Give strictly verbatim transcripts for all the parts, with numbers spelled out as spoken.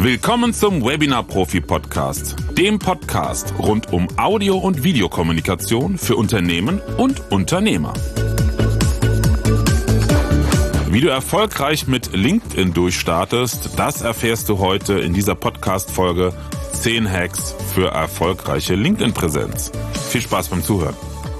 Willkommen zum Webinar-Profi-Podcast, dem Podcast rund um Audio- und Videokommunikation für Unternehmen und Unternehmer. Wie du erfolgreich mit LinkedIn durchstartest, das erfährst du heute in dieser Podcast-Folge zehn Hacks für erfolgreiche LinkedIn-Präsenz. Viel Spaß beim Zuhören.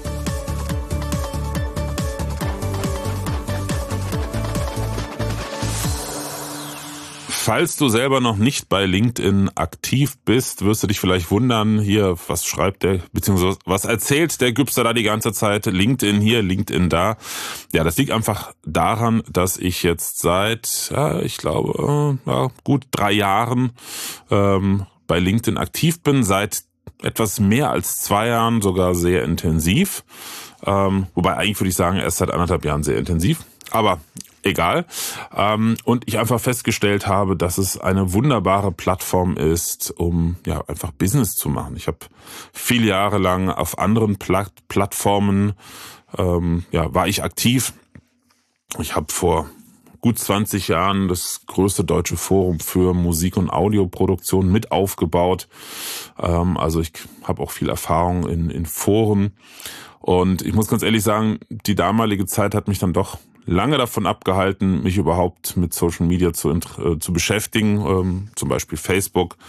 Falls du selber noch nicht bei LinkedIn aktiv bist, wirst du dich vielleicht wundern, hier, was schreibt der, beziehungsweise was erzählt der Gübster da die ganze Zeit? LinkedIn hier, LinkedIn da. Ja, das liegt einfach daran, dass ich jetzt seit, ja, ich glaube, ja, gut drei Jahren ähm, bei LinkedIn aktiv bin, seit etwas mehr als zwei Jahren sogar sehr intensiv. Ähm, wobei eigentlich würde ich sagen, erst seit anderthalb Jahren sehr intensiv. Aber egal. Und ich einfach festgestellt habe, dass es eine wunderbare Plattform ist, um ja einfach Business zu machen. Ich habe viele Jahre lang auf anderen Pla- Plattformen ähm, ja war ich aktiv. Ich habe vor gut zwanzig Jahren das größte deutsche Forum für Musik- und Audioproduktion mit aufgebaut. Ähm, also ich habe auch viel Erfahrung in, in Foren. Und ich muss ganz ehrlich sagen, die damalige Zeit hat mich dann doch lange davon abgehalten, mich überhaupt mit Social Media zu, äh, zu beschäftigen, ähm, zum Beispiel Facebook.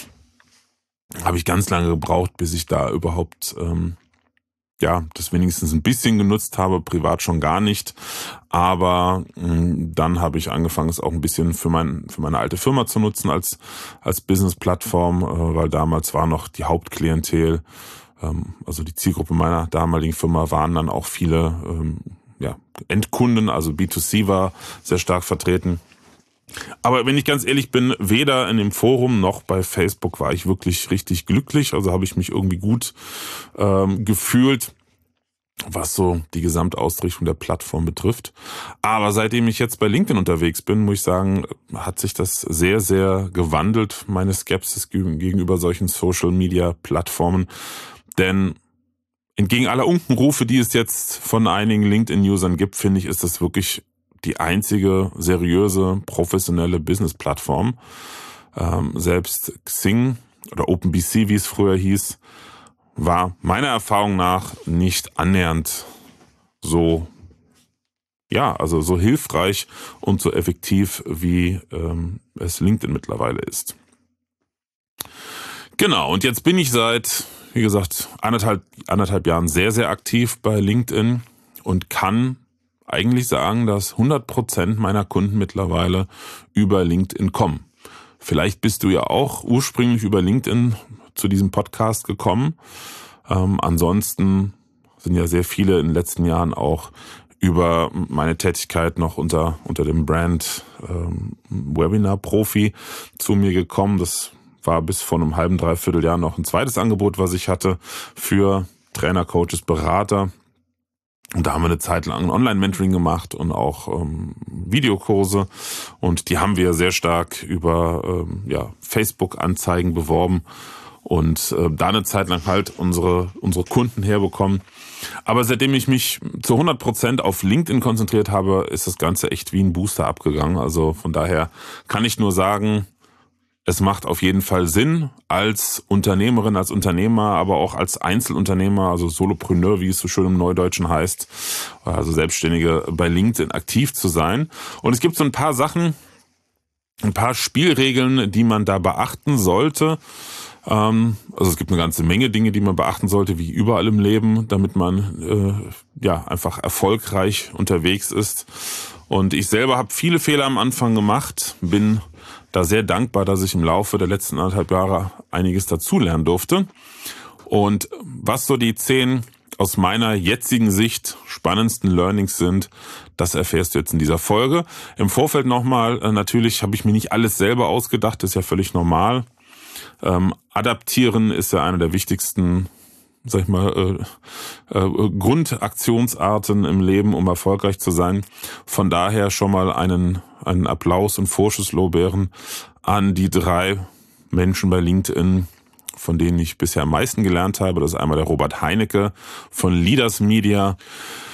Habe ich ganz lange gebraucht, bis ich da überhaupt ähm, ja das wenigstens ein bisschen genutzt habe, privat schon gar nicht. Aber mh, dann habe ich angefangen, es auch ein bisschen für mein für meine alte Firma zu nutzen als als Business-Plattform, äh, weil damals war noch die Hauptklientel, ähm, also die Zielgruppe meiner damaligen Firma waren dann auch viele ähm, ja, Endkunden, also B zwei C war sehr stark vertreten. Aber wenn ich ganz ehrlich bin, weder in dem Forum noch bei Facebook war ich wirklich richtig glücklich. Also habe ich mich irgendwie gut ähm, gefühlt, was so die Gesamtausrichtung der Plattform betrifft. Aber seitdem ich jetzt bei LinkedIn unterwegs bin, muss ich sagen, hat sich das sehr, sehr gewandelt, meine Skepsis gegenüber solchen Social-Media-Plattformen. Denn entgegen aller Unkenrufe, die es jetzt von einigen LinkedIn-Usern gibt, finde ich, ist das wirklich die einzige seriöse, professionelle Business-Plattform. Ähm, selbst Xing oder OpenBC, wie es früher hieß, war meiner Erfahrung nach nicht annähernd so, ja, also so hilfreich und so effektiv, wie ähm, es LinkedIn mittlerweile ist. Genau, und jetzt bin ich seit, wie gesagt, anderthalb, anderthalb Jahren sehr, sehr aktiv bei LinkedIn und kann eigentlich sagen, dass hundert Prozent meiner Kunden mittlerweile über LinkedIn kommen. Vielleicht bist du ja auch ursprünglich über LinkedIn zu diesem Podcast gekommen. Ähm, ansonsten sind ja sehr viele in den letzten Jahren auch über meine Tätigkeit noch unter, unter dem Brand ähm, Webinar-Profi zu mir gekommen. Das war bis vor einem halben, dreiviertel Jahr noch ein zweites Angebot, was ich hatte für Trainer, Coaches, Berater. Und da haben wir eine Zeit lang ein Online-Mentoring gemacht und auch ähm, Videokurse. Und die haben wir sehr stark über ähm, ja, Facebook-Anzeigen beworben und äh, da eine Zeit lang halt unsere unsere Kunden herbekommen. Aber seitdem ich mich zu hundert Prozent auf LinkedIn konzentriert habe, ist das Ganze echt wie ein Booster abgegangen. Also von daher kann ich nur sagen, es macht auf jeden Fall Sinn, als Unternehmerin, als Unternehmer, aber auch als Einzelunternehmer, also Solopreneur, wie es so schön im Neudeutschen heißt, also Selbstständige bei LinkedIn aktiv zu sein. Und es gibt so ein paar Sachen, ein paar Spielregeln, die man da beachten sollte. Also es gibt eine ganze Menge Dinge, die man beachten sollte, wie überall im Leben, damit man äh, ja einfach erfolgreich unterwegs ist. Und ich selber habe viele Fehler am Anfang gemacht, bin da sehr dankbar, dass ich im Laufe der letzten anderthalb Jahre einiges dazulernen durfte. Und was so die zehn aus meiner jetzigen Sicht spannendsten Learnings sind, das erfährst du jetzt in dieser Folge. Im Vorfeld nochmal, natürlich habe ich mir nicht alles selber ausgedacht, das ist ja völlig normal. Ähm, adaptieren ist ja eine der wichtigsten, sag ich mal, äh, äh, Grundaktionsarten im Leben, um erfolgreich zu sein. Von daher schon mal einen, einen Applaus und Vorschusslorbeeren an die drei Menschen bei LinkedIn, von denen ich bisher am meisten gelernt habe. Das ist einmal der Robert Heinecke von Leaders Media,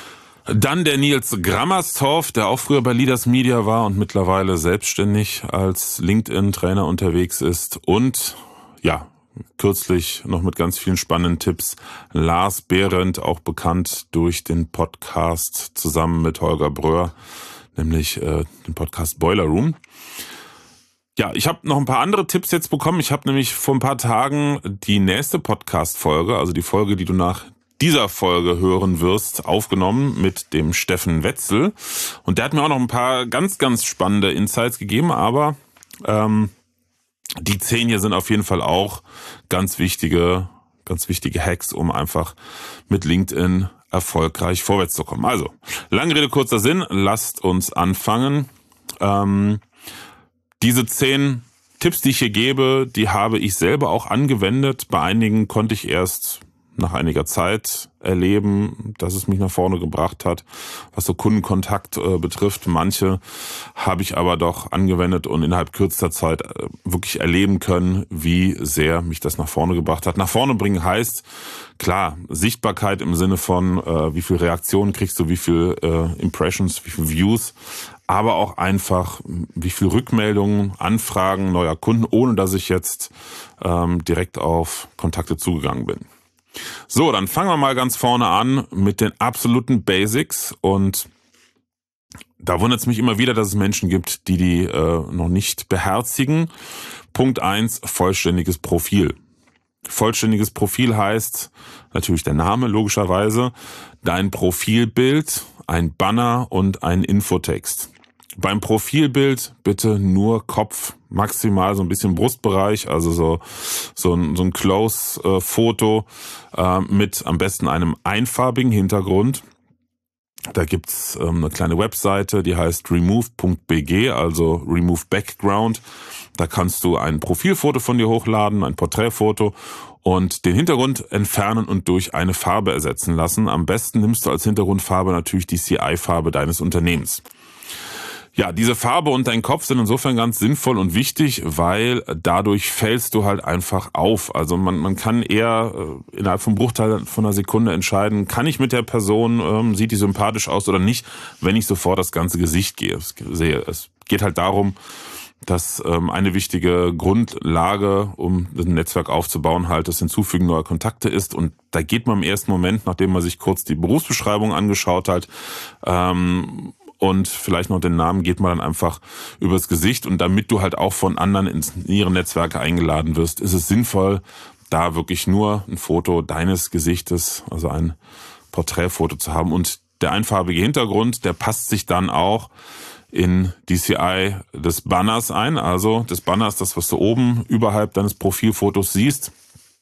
Dann der Nils Grammerstorff, der auch früher bei Leaders Media war und mittlerweile selbstständig als LinkedIn-Trainer unterwegs ist. Und ja, kürzlich noch mit ganz vielen spannenden Tipps Lars Behrendt, auch bekannt durch den Podcast zusammen mit Holger Bröhr, nämlich äh, den Podcast Boiler Room. Ja, ich habe noch ein paar andere Tipps jetzt bekommen. Ich habe nämlich vor ein paar Tagen die nächste Podcast-Folge, also die Folge, die du nach dieser Folge hören wirst, aufgenommen mit dem Steffen Wetzel. Und der hat mir auch noch ein paar ganz, ganz spannende Insights gegeben, aber ähm, die zehn hier sind auf jeden Fall auch ganz wichtige, ganz wichtige Hacks, um einfach mit LinkedIn erfolgreich vorwärts zu kommen. Also, lange Rede, kurzer Sinn, lasst uns anfangen. Ähm, diese zehn Tipps, die ich hier gebe, die habe ich selber auch angewendet. Bei einigen konnte ich erst nach einiger Zeit erleben, dass es mich nach vorne gebracht hat, was so Kundenkontakt äh, betrifft. Manche habe ich aber doch angewendet und innerhalb kürzester Zeit äh, wirklich erleben können, wie sehr mich das nach vorne gebracht hat. Nach vorne bringen heißt, klar, Sichtbarkeit im Sinne von, äh, wie viel Reaktionen kriegst du, wie viel äh, Impressions, wie viel Views, aber auch einfach, wie viel Rückmeldungen, Anfragen neuer Kunden, ohne dass ich jetzt ähm, direkt auf Kontakte zugegangen bin. So, dann fangen wir mal ganz vorne an mit den absoluten Basics, und da wundert es mich immer wieder, dass es Menschen gibt, die die äh, noch nicht beherzigen. Punkt eins, vollständiges Profil. Vollständiges Profil heißt natürlich der Name, logischerweise, dein Profilbild, ein Banner und ein Infotext. Beim Profilbild bitte nur Kopf, maximal so ein bisschen Brustbereich, also so so ein, so ein Close-Foto äh, mit am besten einem einfarbigen Hintergrund. Da gibt's ähm, eine kleine Webseite, die heißt remove punkt b g, also Remove Background. Da kannst du ein Profilfoto von dir hochladen, ein Porträtfoto, und den Hintergrund entfernen und durch eine Farbe ersetzen lassen. Am besten nimmst du als Hintergrundfarbe natürlich die C I-Farbe deines Unternehmens. Ja, diese Farbe und dein Kopf sind insofern ganz sinnvoll und wichtig, weil dadurch fällst du halt einfach auf. Also man man kann eher äh, innerhalb von Bruchteil von einer Sekunde entscheiden, kann ich mit der Person, ähm, sieht die sympathisch aus oder nicht, wenn ich sofort das ganze Gesicht gehe, sehe. Es geht halt darum, dass ähm, eine wichtige Grundlage, um ein Netzwerk aufzubauen, halt das Hinzufügen neuer Kontakte ist. Und da geht man im ersten Moment, nachdem man sich kurz die Berufsbeschreibung angeschaut hat, ähm, und vielleicht noch den Namen, geht man dann einfach übers Gesicht. Und damit du halt auch von anderen in ihre Netzwerke eingeladen wirst, ist es sinnvoll, da wirklich nur ein Foto deines Gesichtes, also ein Porträtfoto zu haben. Und der einfarbige Hintergrund, der passt sich dann auch in die C I des Banners ein. Also des Banners, das, was du oben überhalb deines Profilfotos siehst.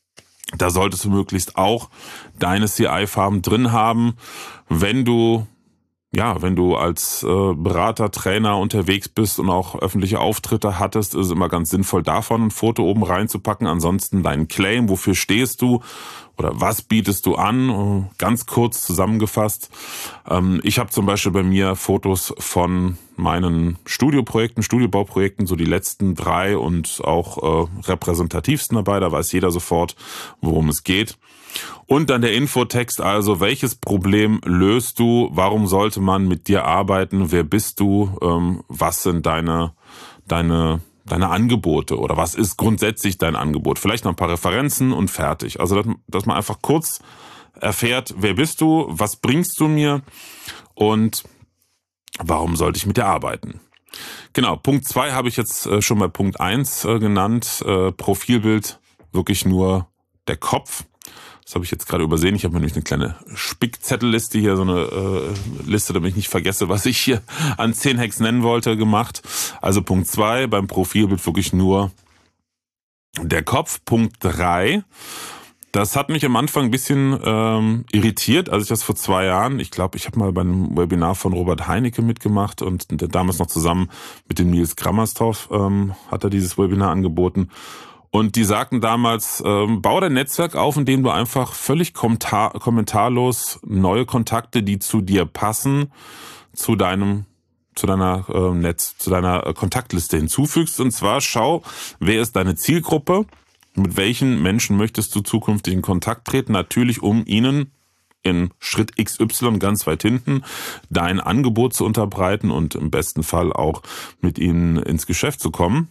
Da solltest du möglichst auch deine C I-Farben drin haben. Wenn du Ja, wenn du als äh, Berater, Trainer unterwegs bist und auch öffentliche Auftritte hattest, ist es immer ganz sinnvoll, davon ein Foto oben reinzupacken. Ansonsten deinen Claim, wofür stehst du oder was bietest du an, ganz kurz zusammengefasst. Ähm, ich habe zum Beispiel bei mir Fotos von meinen Studioprojekten, Studiobauprojekten, so die letzten drei und auch äh, repräsentativsten dabei. Da weiß jeder sofort, worum es geht. Und dann der Infotext, also welches Problem löst du, warum sollte man mit dir arbeiten, wer bist du, ähm, was sind deine, deine, deine Angebote oder was ist grundsätzlich dein Angebot, vielleicht noch ein paar Referenzen und fertig. Also dass, dass man einfach kurz erfährt, wer bist du, was bringst du mir und warum sollte ich mit dir arbeiten. Genau, Punkt zwei habe ich jetzt äh, schon bei Punkt eins äh, genannt, äh, Profilbild, wirklich nur der Kopf. Das habe ich jetzt gerade übersehen. Ich habe mir nämlich eine kleine Spickzettelliste hier, so eine äh, Liste, damit ich nicht vergesse, was ich hier an zehn Hacks nennen wollte, gemacht. Also Punkt zwei, beim Profilbild wirklich nur der Kopf. Punkt drei, das hat mich am Anfang ein bisschen ähm, irritiert, als ich das vor zwei Jahren, ich glaube, ich habe mal bei einem Webinar von Robert Heinecke mitgemacht und damals noch zusammen mit dem Nils Grammerstorff ähm, hat er dieses Webinar angeboten. Und die sagten damals, ähm, bau dein Netzwerk auf, indem du einfach völlig kommentar- kommentarlos neue Kontakte, die zu dir passen, zu deinem, zu deiner äh, Netz, zu deiner äh, Kontaktliste hinzufügst. Und zwar schau, wer ist deine Zielgruppe, mit welchen Menschen möchtest du zukünftig in Kontakt treten, natürlich um ihnen in Schritt X Y ganz weit hinten dein Angebot zu unterbreiten und im besten Fall auch mit ihnen ins Geschäft zu kommen.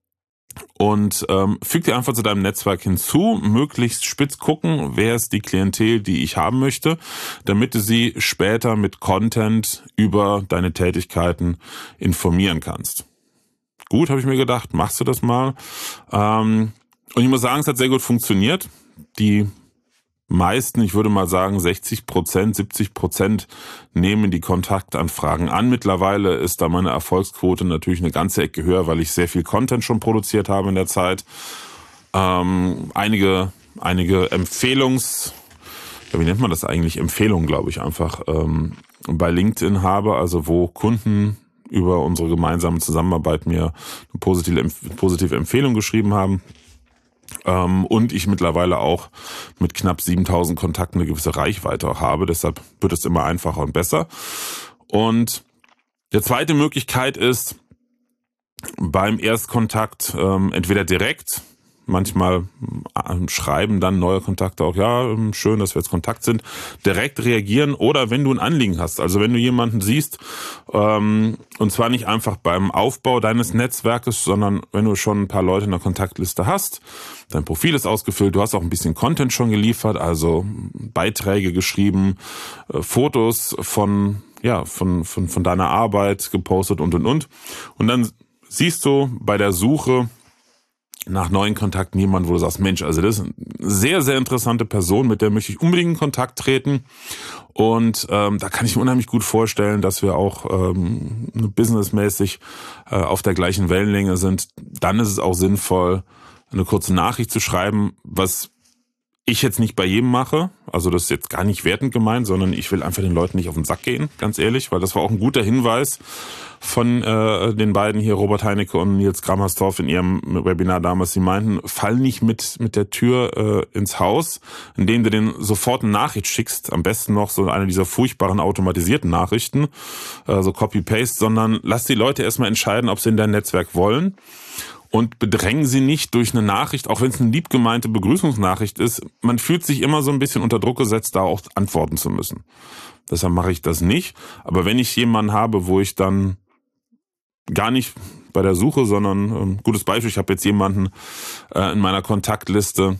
Und ähm, füg dir einfach zu deinem Netzwerk hinzu, möglichst spitz gucken, wer ist die Klientel, die ich haben möchte, damit du sie später mit Content über deine Tätigkeiten informieren kannst. Gut, habe ich mir gedacht, machst du das mal. Ähm, und ich muss sagen, es hat sehr gut funktioniert. Die meisten, ich würde mal sagen sechzig Prozent, siebzig Prozent nehmen die Kontaktanfragen an. Mittlerweile ist da meine Erfolgsquote natürlich eine ganze Ecke höher, weil ich sehr viel Content schon produziert habe in der Zeit. Ähm, einige, einige Empfehlungs, ja, wie nennt man das eigentlich? Empfehlungen, glaube ich, einfach ähm, bei LinkedIn habe, also wo Kunden über unsere gemeinsame Zusammenarbeit mir eine positive, positive Empfehlung geschrieben haben. Ähm, und ich mittlerweile auch mit knapp siebentausend Kontakten eine gewisse Reichweite habe. Deshalb wird es immer einfacher und besser. Und die zweite Möglichkeit ist, beim Erstkontakt ähm, entweder direkt, manchmal äh, schreiben dann neue Kontakte auch, ja, schön, dass wir jetzt Kontakt sind, direkt reagieren, oder wenn du ein Anliegen hast, also wenn du jemanden siehst, ähm, und zwar nicht einfach beim Aufbau deines Netzwerkes, sondern wenn du schon ein paar Leute in der Kontaktliste hast, dein Profil ist ausgefüllt, du hast auch ein bisschen Content schon geliefert, also Beiträge geschrieben, äh, Fotos von, ja, von, von, von deiner Arbeit gepostet und, und, und. Und dann siehst du bei der Suche nach neuen Kontakten jemand, wo du sagst, Mensch, also das ist eine sehr, sehr interessante Person, mit der möchte ich unbedingt in Kontakt treten. Und ähm, da kann ich mir unheimlich gut vorstellen, dass wir auch ähm, businessmäßig äh, auf der gleichen Wellenlänge sind. Dann ist es auch sinnvoll, eine kurze Nachricht zu schreiben, was ich jetzt nicht bei jedem mache. Also das ist jetzt gar nicht wertend gemeint, sondern ich will einfach den Leuten nicht auf den Sack gehen, ganz ehrlich, weil das war auch ein guter Hinweis von äh, den beiden hier, Robert Heinecke und Nils Grammerstorff, in ihrem Webinar damals. Sie meinten, fall nicht mit mit der Tür äh, ins Haus, indem du denen sofort eine Nachricht schickst, am besten noch so eine dieser furchtbaren automatisierten Nachrichten, äh, so Copy-Paste, sondern lass die Leute erstmal entscheiden, ob sie in dein Netzwerk wollen. Und bedrängen sie nicht durch eine Nachricht, auch wenn es eine lieb gemeinte Begrüßungsnachricht ist. Man fühlt sich immer so ein bisschen unter Druck gesetzt, da auch antworten zu müssen. Deshalb mache ich das nicht. Aber wenn ich jemanden habe, wo ich dann gar nicht bei der Suche, sondern ähm, gutes Beispiel, ich habe jetzt jemanden äh, in meiner Kontaktliste,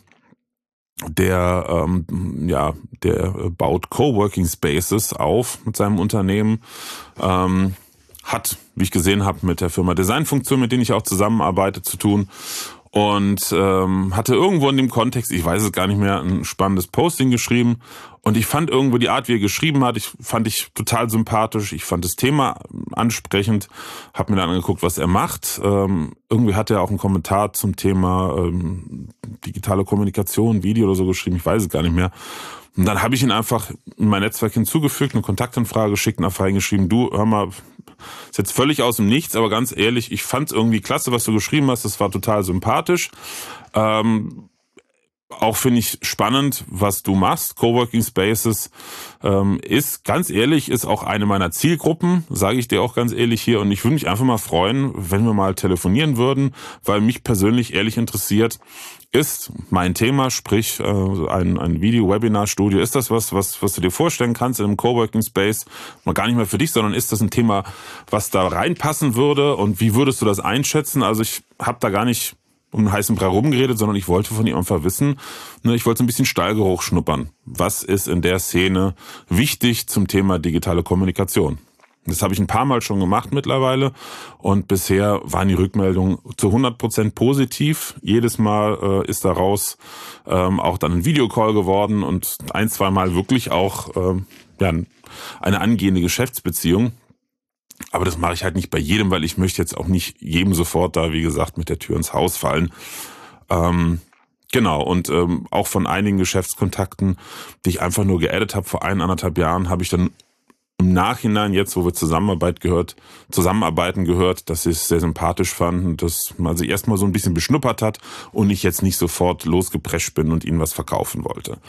der ähm, ja, der baut Coworking Spaces auf mit seinem Unternehmen. Ähm, hat, wie ich gesehen habe, mit der Firma Designfunktion, mit denen ich auch zusammenarbeite, zu tun. Und ähm, hatte irgendwo in dem Kontext, ich weiß es gar nicht mehr, ein spannendes Posting geschrieben. Und ich fand irgendwo die Art, wie er geschrieben hat, ich fand ich total sympathisch. Ich fand das Thema ansprechend, habe mir dann angeguckt, was er macht. Ähm, irgendwie hat er auch einen Kommentar zum Thema ähm, digitale Kommunikation, Video oder so geschrieben, ich weiß es gar nicht mehr. Und dann habe ich ihn einfach in mein Netzwerk hinzugefügt, eine Kontaktanfrage geschickt und einfach reingeschrieben, du, hör mal, ist jetzt völlig aus dem Nichts, aber ganz ehrlich, ich fand es irgendwie klasse, was du geschrieben hast, das war total sympathisch. Ähm, auch finde ich spannend, was du machst. Coworking Spaces ähm, ist, ganz ehrlich, ist auch eine meiner Zielgruppen, sage ich dir auch ganz ehrlich hier. Und ich würde mich einfach mal freuen, wenn wir mal telefonieren würden, weil mich persönlich ehrlich interessiert, ist mein Thema, sprich äh, ein, ein Video-Webinar-Studio, ist das was, was, was du dir vorstellen kannst in einem Coworking Space? Mal gar nicht mehr für dich, sondern ist das ein Thema, was da reinpassen würde? Und wie würdest du das einschätzen? Also ich habe da gar nicht um einen heißen Brei rumgeredet, sondern ich wollte von ihm einfach wissen, ne, ich wollte so ein bisschen Stallgeruch schnuppern. Was ist in der Szene wichtig zum Thema digitale Kommunikation? Das habe ich ein paar Mal schon gemacht mittlerweile und bisher waren die Rückmeldungen zu hundert Prozent positiv. Jedes Mal äh, ist daraus ähm, auch dann ein Videocall geworden und ein, zwei Mal wirklich auch ähm, ja, eine angehende Geschäftsbeziehung. Aber das mache ich halt nicht bei jedem, weil ich möchte jetzt auch nicht jedem sofort da, wie gesagt, mit der Tür ins Haus fallen. Ähm, genau, und ähm, auch von einigen Geschäftskontakten, die ich einfach nur geaddet habe vor ein, anderthalb Jahren, habe ich dann im Nachhinein, jetzt wo wir Zusammenarbeit gehört, Zusammenarbeiten gehört, dass sie es sehr sympathisch fanden, dass man sie erstmal so ein bisschen beschnuppert hat und ich jetzt nicht sofort losgeprescht bin und ihnen was verkaufen wollte.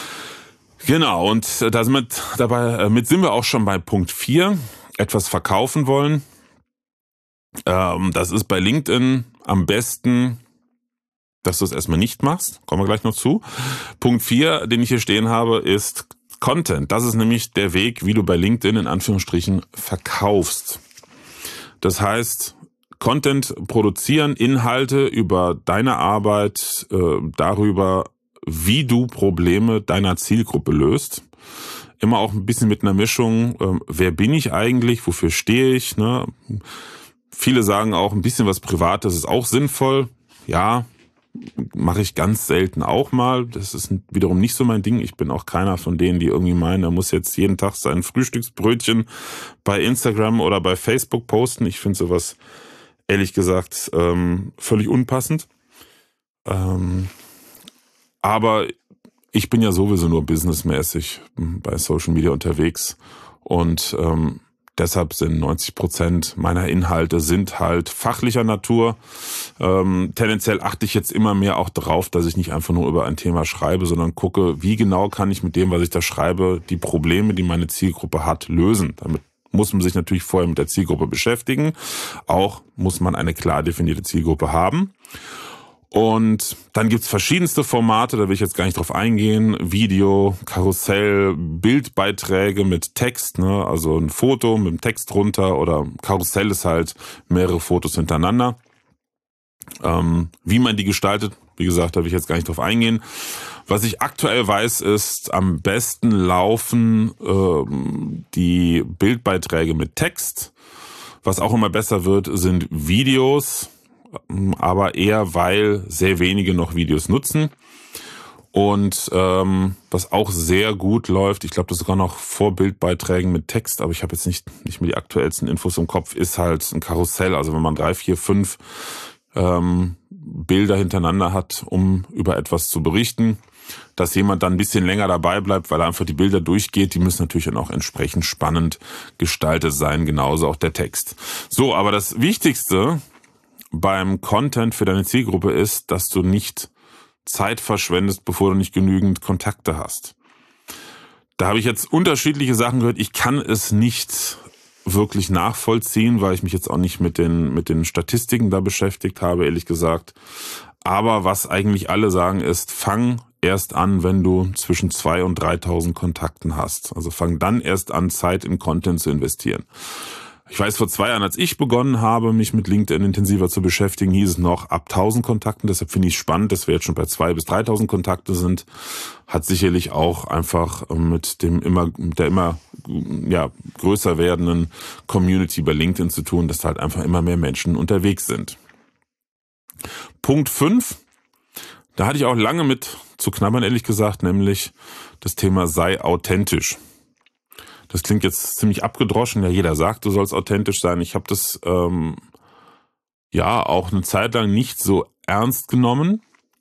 Genau, und damit, dabei, mit sind wir auch schon bei Punkt vier. Etwas verkaufen wollen. Ähm, das ist bei LinkedIn am besten, dass du es erstmal nicht machst. Kommen wir gleich noch zu. Punkt vier, den ich hier stehen habe, ist Content, das ist nämlich der Weg, wie du bei LinkedIn in Anführungsstrichen verkaufst. Das heißt, Content produzieren, Inhalte über deine Arbeit, äh, darüber, wie du Probleme deiner Zielgruppe löst. Immer auch ein bisschen mit einer Mischung, äh, wer bin ich eigentlich, wofür stehe ich, ne? Viele sagen auch, ein bisschen was Privates ist auch sinnvoll. Ja, mache ich ganz selten auch mal. Das ist wiederum nicht so mein Ding. Ich bin auch keiner von denen, die irgendwie meinen, er muss jetzt jeden Tag sein Frühstücksbrötchen bei Instagram oder bei Facebook posten. Ich finde sowas, ehrlich gesagt, ähm, völlig unpassend. Ähm, aber ich bin ja sowieso nur businessmäßig bei Social Media unterwegs und ähm, deshalb sind neunzig Prozent meiner Inhalte sind halt fachlicher Natur. Ähm, tendenziell achte ich jetzt immer mehr auch darauf, dass ich nicht einfach nur über ein Thema schreibe, sondern gucke, wie genau kann ich mit dem, was ich da schreibe, die Probleme, die meine Zielgruppe hat, lösen. Damit muss man sich natürlich vorher mit der Zielgruppe beschäftigen. Auch muss man eine klar definierte Zielgruppe haben. Und dann gibt's verschiedenste Formate, da will ich jetzt gar nicht drauf eingehen. Video, Karussell, Bildbeiträge mit Text, ne? Also ein Foto mit dem Text drunter, oder Karussell ist halt mehrere Fotos hintereinander. Ähm, wie man die gestaltet, wie gesagt, da will ich jetzt gar nicht drauf eingehen. Was ich aktuell weiß, ist, am besten laufen ähm, die Bildbeiträge mit Text. Was auch immer besser wird, sind Videos, aber eher, weil sehr wenige noch Videos nutzen. Und ähm, was auch sehr gut läuft, ich glaube, das ist sogar noch vor Bildbeiträgen mit Text, aber ich habe jetzt nicht nicht mehr die aktuellsten Infos im Kopf, ist halt ein Karussell. Also wenn man drei, vier, fünf ähm, Bilder hintereinander hat, um über etwas zu berichten, dass jemand dann ein bisschen länger dabei bleibt, weil er einfach die Bilder durchgeht. Die müssen natürlich dann auch entsprechend spannend gestaltet sein, genauso auch der Text. So, aber das Wichtigste beim Content für deine Zielgruppe ist, dass du nicht Zeit verschwendest, bevor du nicht genügend Kontakte hast. Da habe ich jetzt unterschiedliche Sachen gehört. Ich kann es nicht wirklich nachvollziehen, weil ich mich jetzt auch nicht mit den mit den Statistiken da beschäftigt habe, ehrlich gesagt. Aber was eigentlich alle sagen ist, fang erst an, wenn du zwischen zweitausend und dreitausend Kontakten hast. Also fang dann erst an, Zeit in Content zu investieren. Ich weiß, vor zwei Jahren, als ich begonnen habe, mich mit LinkedIn intensiver zu beschäftigen, hieß es noch ab tausend Kontakten. Deshalb finde ich es spannend, dass wir jetzt schon bei zweitausend bis dreitausend Kontakte sind. Hat sicherlich auch einfach mit dem immer, der immer, ja, größer werdenden Community bei LinkedIn zu tun, dass da halt einfach immer mehr Menschen unterwegs sind. Punkt fünf. Da hatte ich auch lange mit zu knabbern, ehrlich gesagt, nämlich das Thema sei authentisch. Das klingt jetzt ziemlich abgedroschen. Ja, jeder sagt, du sollst authentisch sein. Ich habe das ähm, ja auch eine Zeit lang nicht so ernst genommen.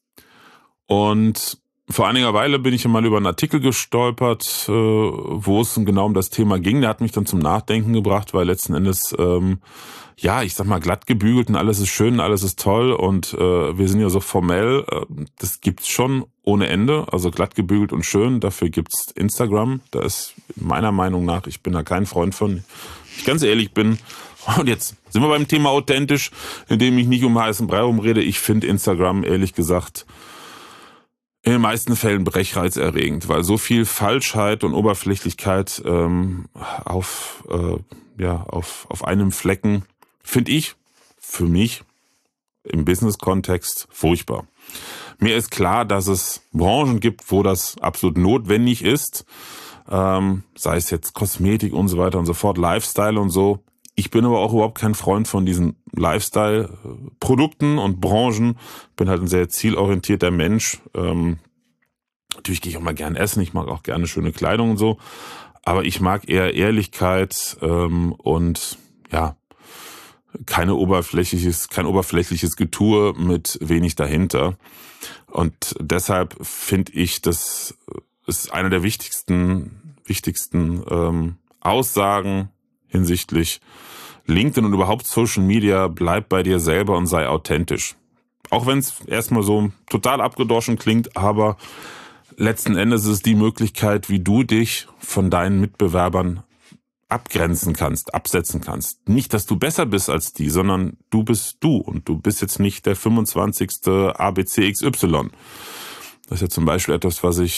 Und vor einiger Weile bin ich mal über einen Artikel gestolpert, äh, wo es genau um das Thema ging. Der hat mich dann zum Nachdenken gebracht, weil letzten Endes, ähm, ja, ich sag mal, glatt gebügelt und alles ist schön, alles ist toll und äh, wir sind ja so formell. Äh, das gibt's schon ohne Ende, also glatt gebügelt und schön. Dafür gibt's Instagram. Da ist meiner Meinung nach, ich bin da kein Freund von, wenn ich ganz ehrlich bin. Und jetzt sind wir beim Thema authentisch, indem ich nicht um heißen Brei rumrede. Ich finde Instagram, ehrlich gesagt, in den meisten Fällen brechreizerregend, weil so viel Falschheit und Oberflächlichkeit ähm, auf, äh, ja, auf, auf einem Flecken, finde ich, für mich, im Business-Kontext furchtbar. Mir ist klar, dass es Branchen gibt, wo das absolut notwendig ist, ähm, sei es jetzt Kosmetik und so weiter und so fort, Lifestyle und so. Ich bin aber auch überhaupt kein Freund von diesen Lifestyle-Produkten und Branchen. Bin halt ein sehr zielorientierter Mensch. Ähm, natürlich gehe ich auch mal gern essen. Ich mag auch gerne schöne Kleidung und so. Aber ich mag eher Ehrlichkeit ähm, und ja, keine oberflächliches, kein oberflächliches Getue mit wenig dahinter. Und deshalb finde ich, das ist eine der wichtigsten, wichtigsten ähm, Aussagen hinsichtlich LinkedIn und überhaupt Social Media. Bleib bei dir selber und sei authentisch. Auch wenn es erstmal so total abgedroschen klingt, aber letzten Endes ist es die Möglichkeit, wie du dich von deinen Mitbewerbern abgrenzen kannst, absetzen kannst. Nicht, dass du besser bist als die, sondern du bist du und du bist jetzt nicht der fünfundzwanzigste A B C X Y. Das ist ja zum Beispiel etwas, was ich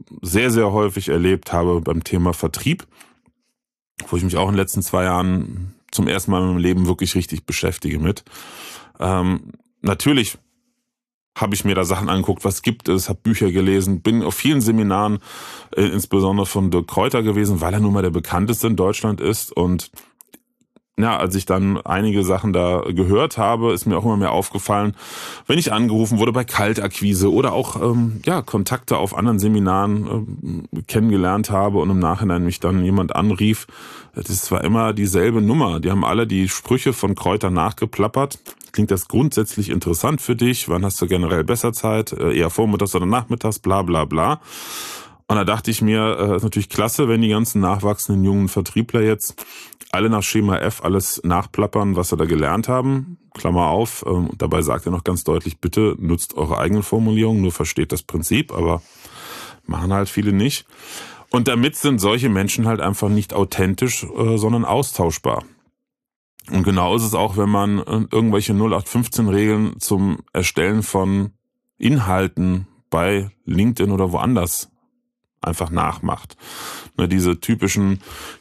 sehr, sehr häufig erlebt habe beim Thema Vertrieb, wo ich mich auch in den letzten zwei Jahren zum ersten Mal in meinem Leben wirklich richtig beschäftige mit. Ähm, natürlich habe ich mir da Sachen angeguckt, was gibt es, habe Bücher gelesen, bin auf vielen Seminaren, äh, insbesondere von Dirk Kräuter gewesen, weil er nun mal der bekannteste in Deutschland ist. Und ja, als ich dann einige Sachen da gehört habe, ist mir auch immer mehr aufgefallen, wenn ich angerufen wurde bei Kaltakquise oder auch ähm, ja Kontakte auf anderen Seminaren äh, kennengelernt habe und im Nachhinein mich dann jemand anrief, das war immer dieselbe Nummer. Die haben alle die Sprüche von Kräuter nachgeplappert. Klingt das grundsätzlich interessant für dich? Wann hast du generell besser Zeit? Äh, eher vormittags oder nachmittags? Bla bla bla. Und da dachte ich mir, äh, ist natürlich klasse, wenn die ganzen nachwachsenden jungen Vertriebler jetzt alle nach Schema F alles nachplappern, was sie da gelernt haben. Klammer auf, ähm, dabei sagt er noch ganz deutlich, bitte nutzt eure eigenen Formulierungen, nur versteht das Prinzip, aber machen halt viele nicht. Und damit sind solche Menschen halt einfach nicht authentisch, äh, sondern austauschbar. Und genau ist es auch, wenn man äh, irgendwelche null acht fünfzehn Regeln zum Erstellen von Inhalten bei LinkedIn oder woanders einfach nachmacht. Ne, diese typischen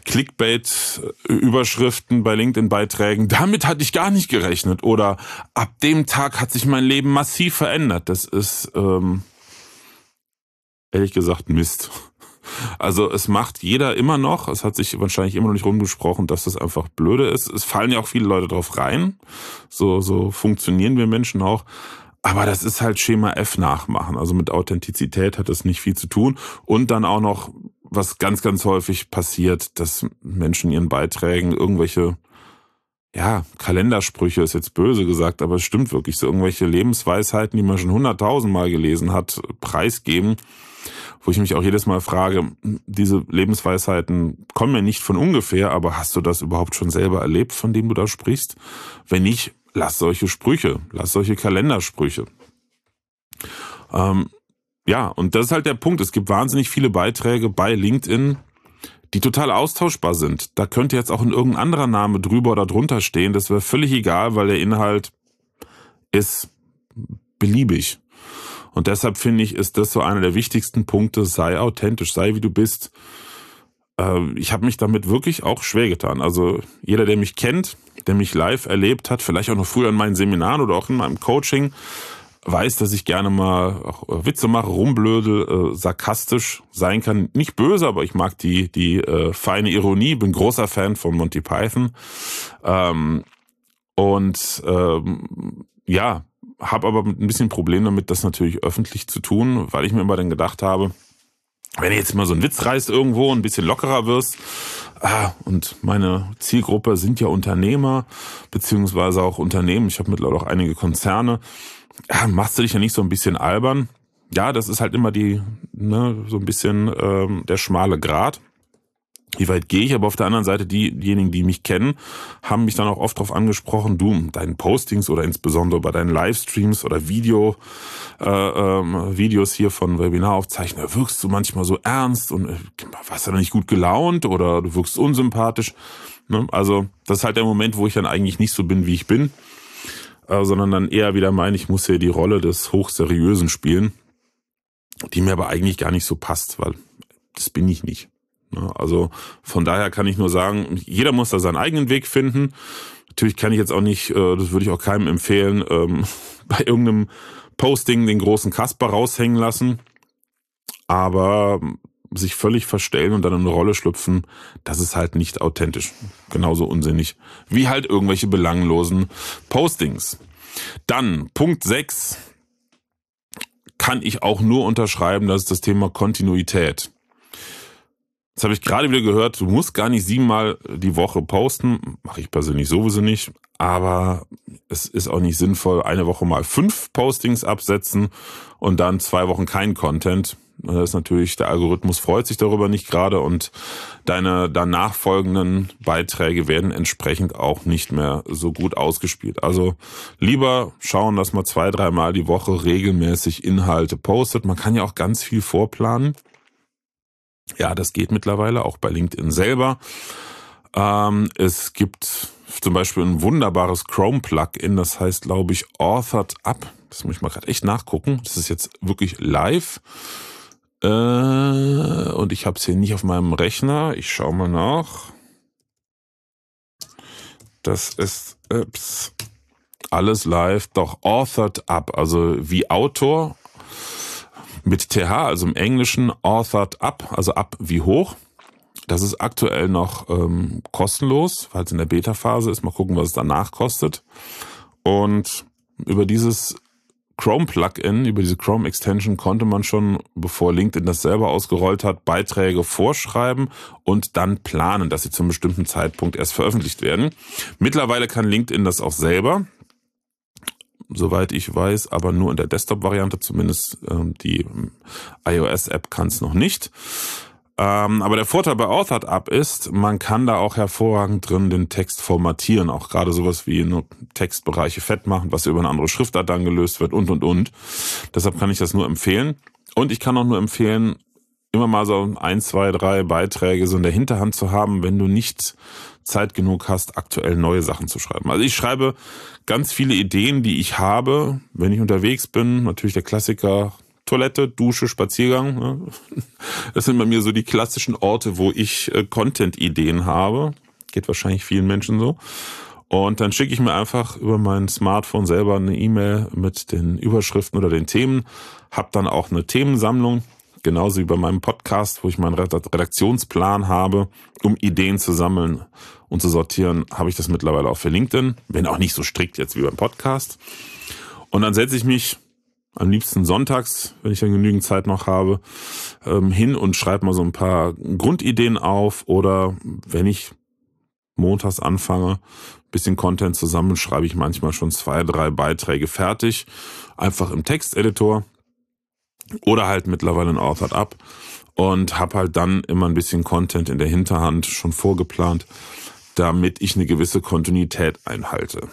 Clickbait-Überschriften bei LinkedIn-Beiträgen, damit hatte ich gar nicht gerechnet. Oder ab dem Tag hat sich mein Leben massiv verändert. Das ist, ähm, ehrlich gesagt, Mist. Also es macht jeder immer noch, es hat sich wahrscheinlich immer noch nicht rumgesprochen, dass das einfach blöde ist. Es fallen ja auch viele Leute drauf rein. So, so funktionieren wir Menschen auch. Aber das ist halt Schema F nachmachen. Also mit Authentizität hat das nicht viel zu tun. Und dann auch noch, was ganz, ganz häufig passiert, dass Menschen in ihren Beiträgen irgendwelche, ja, Kalendersprüche ist jetzt böse gesagt, aber es stimmt wirklich, so irgendwelche Lebensweisheiten, die man schon hunderttausendmal gelesen hat, preisgeben, wo ich mich auch jedes Mal frage, diese Lebensweisheiten kommen ja nicht von ungefähr, aber hast du das überhaupt schon selber erlebt, von dem du da sprichst? Wenn nicht, lass solche Sprüche, lass solche Kalendersprüche. Ähm, ja, und das ist halt der Punkt. Es gibt wahnsinnig viele Beiträge bei LinkedIn, die total austauschbar sind. Da könnte jetzt auch ein irgendein anderer Name drüber oder drunter stehen. Das wäre völlig egal, weil der Inhalt ist beliebig. Und deshalb finde ich, ist das so einer der wichtigsten Punkte. Sei authentisch, sei wie du bist. Äh, ich habe mich damit wirklich auch schwer getan. Also jeder, der mich kennt, der mich live erlebt hat, vielleicht auch noch früher in meinen Seminaren oder auch in meinem Coaching, weiß, dass ich gerne mal auch Witze mache, rumblödel, äh, sarkastisch sein kann. Nicht böse, aber ich mag die die äh, feine Ironie, bin großer Fan von Monty Python. Ähm, und ähm, ja, habe aber ein bisschen Problem damit, das natürlich öffentlich zu tun, weil ich mir immer dann gedacht habe, wenn du jetzt mal so einen Witz reißt irgendwo, ein bisschen lockerer wirst, ah, und meine Zielgruppe sind ja Unternehmer, beziehungsweise auch Unternehmen, ich habe mittlerweile auch einige Konzerne, ja, machst du dich ja nicht so ein bisschen albern? Ja, das ist halt immer die, ne, so ein bisschen ähm, der schmale Grat. Wie weit gehe ich? Aber auf der anderen Seite, die, diejenigen, die mich kennen, haben mich dann auch oft darauf angesprochen, du, deinen Postings oder insbesondere bei deinen Livestreams oder Video, äh, ähm, Videos hier von Webinaraufzeichnungen, wirkst du manchmal so ernst und äh, warst du dann nicht gut gelaunt oder du wirkst unsympathisch. Ne? Also das ist halt der Moment, wo ich dann eigentlich nicht so bin, wie ich bin, äh, sondern dann eher wieder meine, ich muss hier die Rolle des Hochseriösen spielen, die mir aber eigentlich gar nicht so passt, weil das bin ich nicht. Also von daher kann ich nur sagen, jeder muss da seinen eigenen Weg finden. Natürlich kann ich jetzt auch nicht, das würde ich auch keinem empfehlen, bei irgendeinem Posting den großen Kasper raushängen lassen. Aber sich völlig verstellen und dann in eine Rolle schlüpfen, das ist halt nicht authentisch. Genauso unsinnig wie halt irgendwelche belanglosen Postings. Dann Punkt sechs kann ich auch nur unterschreiben, das ist das Thema Kontinuität. Jetzt habe ich gerade wieder gehört, du musst gar nicht siebenmal die Woche posten. Mache ich persönlich sowieso nicht. Aber es ist auch nicht sinnvoll, eine Woche mal fünf Postings absetzen und dann zwei Wochen kein Content. Das ist natürlich, der Algorithmus freut sich darüber nicht gerade und deine danach folgenden Beiträge werden entsprechend auch nicht mehr so gut ausgespielt. Also lieber schauen, dass man zwei, dreimal die Woche regelmäßig Inhalte postet. Man kann ja auch ganz viel vorplanen. Ja, das geht mittlerweile auch bei LinkedIn selber. Ähm, es gibt zum Beispiel ein wunderbares Chrome-Plugin, das heißt, glaube ich, Authored Up. Das muss ich mal gerade echt nachgucken. Das ist jetzt wirklich live. Äh, und ich habe es hier nicht auf meinem Rechner. Ich schaue mal nach. Das ist ups, alles live. Doch, Authored Up, also wie Autor mit T H, also im Englischen Authored Up, also ab wie hoch. Das ist aktuell noch ähm, kostenlos, weil es in der Beta-Phase ist. Mal gucken, was es danach kostet. Und über dieses Chrome-Plugin, über diese Chrome-Extension konnte man schon, bevor LinkedIn das selber ausgerollt hat, Beiträge vorschreiben und dann planen, dass sie zum bestimmten Zeitpunkt erst veröffentlicht werden. Mittlerweile kann LinkedIn das auch selber, soweit ich weiß, aber nur in der Desktop-Variante, zumindest ähm, die iOS-App kann es noch nicht. Ähm, aber der Vorteil bei Authored Up ist, man kann da auch hervorragend drin den Text formatieren, auch gerade sowas wie nur Textbereiche fett machen, was über eine andere Schriftart dann gelöst wird und, und, und. Deshalb kann ich das nur empfehlen. Und ich kann auch nur empfehlen, immer mal so ein, zwei, drei Beiträge so in der Hinterhand zu haben, wenn du nicht Zeit genug hast, aktuell neue Sachen zu schreiben. Also ich schreibe ganz viele Ideen, die ich habe, wenn ich unterwegs bin. Natürlich der Klassiker Toilette, Dusche, Spaziergang. Das sind bei mir so die klassischen Orte, wo ich Content-Ideen habe. Geht wahrscheinlich vielen Menschen so. Und dann schicke ich mir einfach über mein Smartphone selber eine E-Mail mit den Überschriften oder den Themen. Hab dann auch eine Themensammlung, genauso wie bei meinem Podcast, wo ich meinen Redaktionsplan habe, um Ideen zu sammeln und zu sortieren, habe ich das mittlerweile auch für LinkedIn. Bin auch nicht so strikt jetzt wie beim Podcast. Und dann setze ich mich am liebsten sonntags, wenn ich dann genügend Zeit noch habe, hin und schreibe mal so ein paar Grundideen auf. Oder wenn ich montags anfange, ein bisschen Content zu sammeln, schreibe ich manchmal schon zwei, drei Beiträge fertig. Einfach im Texteditor oder halt mittlerweile in Authored Up. Und habe halt dann immer ein bisschen Content in der Hinterhand schon vorgeplant, damit ich eine gewisse Kontinuität einhalte.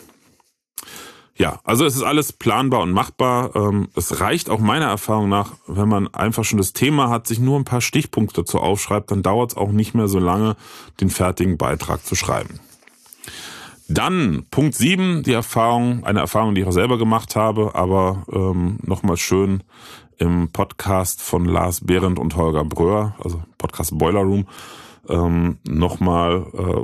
Ja, also es ist alles planbar und machbar. Es reicht auch meiner Erfahrung nach, wenn man einfach schon das Thema hat, sich nur ein paar Stichpunkte dazu aufschreibt, dann dauert es auch nicht mehr so lange, den fertigen Beitrag zu schreiben. Dann Punkt sieben, die Erfahrung, eine Erfahrung, die ich auch selber gemacht habe, aber ähm, nochmal schön im Podcast von Lars Behrendt und Holger Bröhr, also Podcast Boiler Room, ähm, nochmal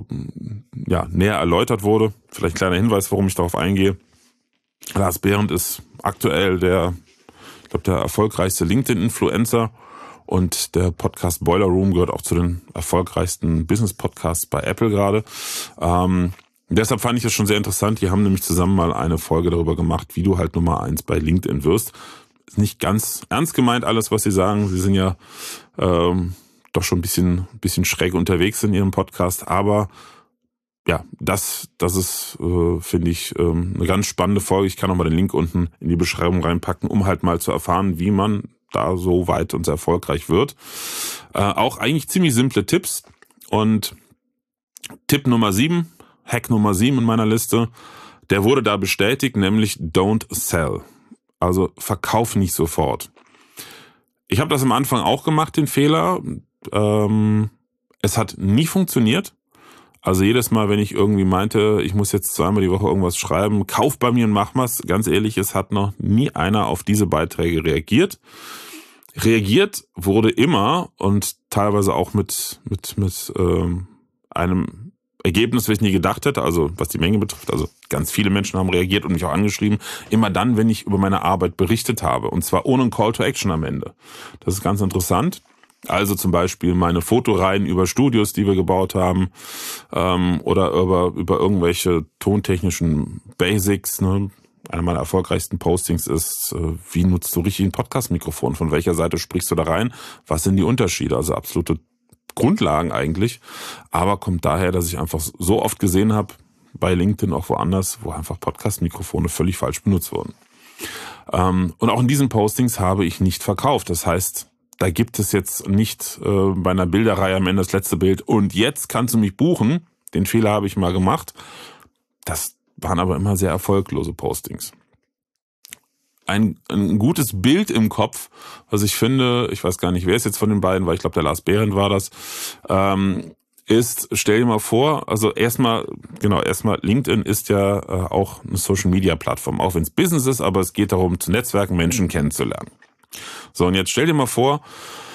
äh, ja, näher erläutert wurde. Vielleicht ein kleiner Hinweis, warum ich darauf eingehe. Lars Behrendt ist aktuell der, ich glaube, der erfolgreichste LinkedIn-Influencer und der Podcast Boiler Room gehört auch zu den erfolgreichsten Business-Podcasts bei Apple gerade. Ähm, deshalb fand ich das schon sehr interessant. Die haben nämlich zusammen mal eine Folge darüber gemacht, wie du halt Nummer eins bei LinkedIn wirst. Ist nicht ganz ernst gemeint alles, was sie sagen. Sie sind ja ähm, doch schon ein bisschen, bisschen schräg unterwegs in ihrem Podcast, aber ja, das, das ist, äh, finde ich, ähm, eine ganz spannende Folge. Ich kann auch mal den Link unten in die Beschreibung reinpacken, um halt mal zu erfahren, wie man da so weit und sehr erfolgreich wird. Äh, auch eigentlich ziemlich simple Tipps. Und Tipp Nummer sieben, Hack Nummer sieben in meiner Liste, der wurde da bestätigt, nämlich don't sell. Also verkauf nicht sofort. Ich habe das am Anfang auch gemacht, den Fehler. Ähm, es hat nie funktioniert. Also jedes Mal, wenn ich irgendwie meinte, ich muss jetzt zweimal die Woche irgendwas schreiben, kauf bei mir und mach mal's. Ganz ehrlich, es hat noch nie einer auf diese Beiträge reagiert. Reagiert wurde immer und teilweise auch mit mit mit ähm, einem Ergebnis, was ich nie gedacht hätte, also was die Menge betrifft. Also ganz viele Menschen haben reagiert und mich auch angeschrieben. Immer dann, wenn ich über meine Arbeit berichtet habe. Und zwar ohne einen Call to Action am Ende. Das ist ganz interessant. Also zum Beispiel meine Fotoreihen über Studios, die wir gebaut haben, ähm, oder über, über irgendwelche tontechnischen Basics. Ne? Einer meiner erfolgreichsten Postings ist, äh, wie nutzt du richtig ein Podcast-Mikrofon? Von welcher Seite sprichst du da rein? Was sind die Unterschiede? Also absolute Grundlagen eigentlich. Aber kommt daher, dass ich einfach so oft gesehen habe, bei LinkedIn, auch woanders, wo einfach Podcast-Mikrofone völlig falsch benutzt wurden. Ähm, und auch in diesen Postings habe ich nicht verkauft. Das heißt, da gibt es jetzt nicht äh, bei einer Bilderreihe am Ende das letzte Bild und jetzt kannst du mich buchen. Den Fehler habe ich mal gemacht. Das waren aber immer sehr erfolglose Postings. Ein, ein gutes Bild im Kopf, was ich finde, ich weiß gar nicht, wer es jetzt von den beiden war, ich glaube, der Lars Behrendt war das, ähm, ist, stell dir mal vor, also erstmal, genau, erstmal LinkedIn ist ja äh, auch eine Social-Media-Plattform, auch wenn es Business ist, aber es geht darum, zu Netzwerken, Menschen kennenzulernen. So, und jetzt stell dir mal vor,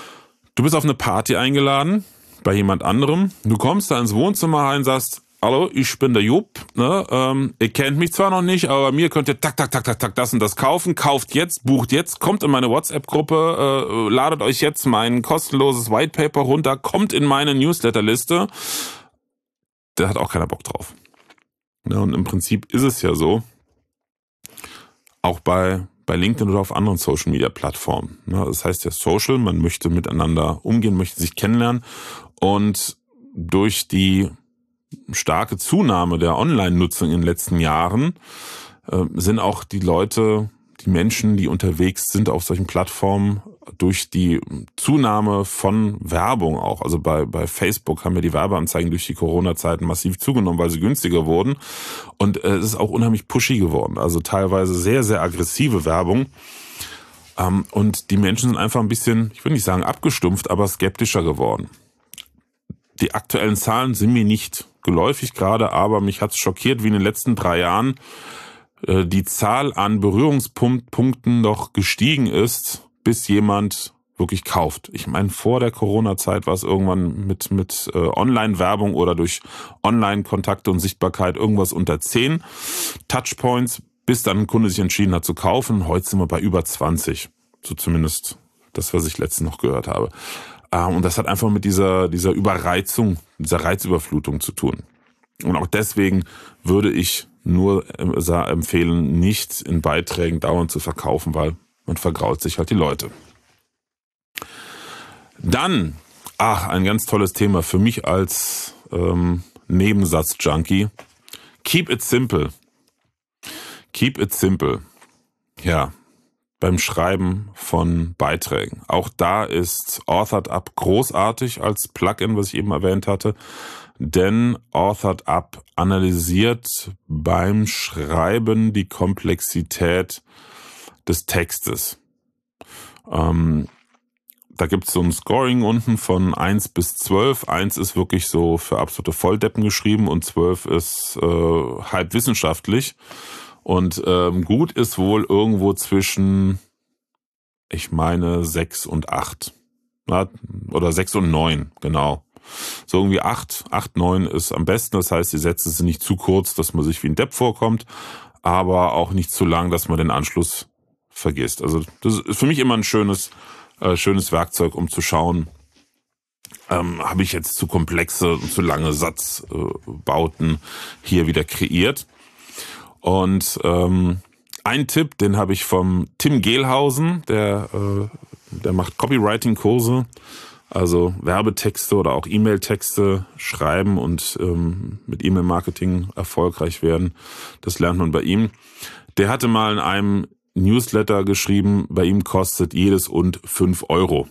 Du bist auf eine Party eingeladen bei jemand anderem. Du kommst da ins Wohnzimmer rein, sagst, hallo, ich bin der Jupp, ne? ähm, ihr kennt mich zwar noch nicht, aber bei mir könnt ihr tak, tak, tak, tak, tak, das und das kaufen, kauft jetzt, bucht jetzt, kommt in meine WhatsApp-Gruppe, äh, ladet euch jetzt mein kostenloses White Paper runter, kommt in meine Newsletterliste. Da hat auch keiner Bock drauf. Ja, und im Prinzip ist es ja so, auch bei, bei LinkedIn oder auf anderen Social-Media-Plattformen. Ja, das heißt ja Social, man möchte miteinander umgehen, möchte sich kennenlernen und durch die starke Zunahme der Online-Nutzung in den letzten Jahren äh, sind auch die Leute, die Menschen, die unterwegs sind auf solchen Plattformen, durch die Zunahme von Werbung auch. Also bei, bei Facebook haben ja die Werbeanzeigen durch die Corona-Zeiten massiv zugenommen, weil sie günstiger wurden. Und äh, es ist auch unheimlich pushy geworden. Also teilweise sehr, sehr aggressive Werbung. Ähm, und die Menschen sind einfach ein bisschen, ich will nicht sagen abgestumpft, aber skeptischer geworden. Die aktuellen Zahlen sind mir nicht geläufig gerade, aber mich hat es schockiert, wie in den letzten drei Jahren äh, die Zahl an Berührungspunkten noch gestiegen ist, bis jemand wirklich kauft. Ich meine, vor der Corona-Zeit war es irgendwann mit mit äh, Online-Werbung oder durch Online-Kontakte und Sichtbarkeit irgendwas unter zehn Touchpoints, bis dann ein Kunde sich entschieden hat zu kaufen. Heute sind wir bei über zwanzig. So zumindest das, was ich letztens noch gehört habe. Und das hat einfach mit dieser, dieser Überreizung, dieser Reizüberflutung zu tun. Und auch deswegen würde ich nur empfehlen, nicht in Beiträgen dauernd zu verkaufen, weil man vergrault sich halt die Leute. Dann, ach, ein ganz tolles Thema für mich als ähm, Nebensatz-Junkie. Keep it simple. Keep it simple. Ja. Beim Schreiben von Beiträgen. Auch da ist AuthorEdUp großartig als Plugin, was ich eben erwähnt hatte, denn AuthorEdUp analysiert beim Schreiben die Komplexität des Textes. Ähm, da gibt es so ein Scoring unten von eins bis zwölf. eins ist wirklich so für absolute Volldeppen geschrieben und zwölf ist äh, halb wissenschaftlich. Und ähm, gut ist wohl irgendwo zwischen, ich meine, sechs und acht. Ja, oder sechs und neun, genau. So irgendwie acht, acht, neun ist am besten. Das heißt, die Sätze sind nicht zu kurz, dass man sich wie ein Depp vorkommt, aber auch nicht zu lang, dass man den Anschluss vergisst. Also das ist für mich immer ein schönes, äh, schönes Werkzeug, um zu schauen, ähm, habe ich jetzt zu komplexe und zu lange Satzbauten äh, hier wieder kreiert. Und ähm, ein Tipp, den habe ich vom Tim Gehlhausen, der, äh, der macht Copywriting-Kurse, also Werbetexte oder auch E-Mail-Texte schreiben und ähm, mit E-Mail-Marketing erfolgreich werden. Das lernt man bei ihm. Der hatte mal in einem Newsletter geschrieben, bei ihm kostet jedes und fünf Euro.